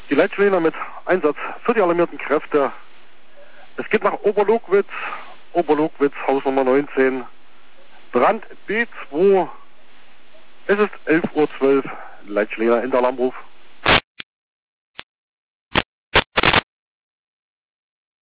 Die Leitschläger mit Einsatz für die alarmierten Kräfte. Es geht nach Oberlogwitz, Haus Nummer 19, Brand B2. Es ist 11:12 Uhr, Leitschläger in der Alarmruf.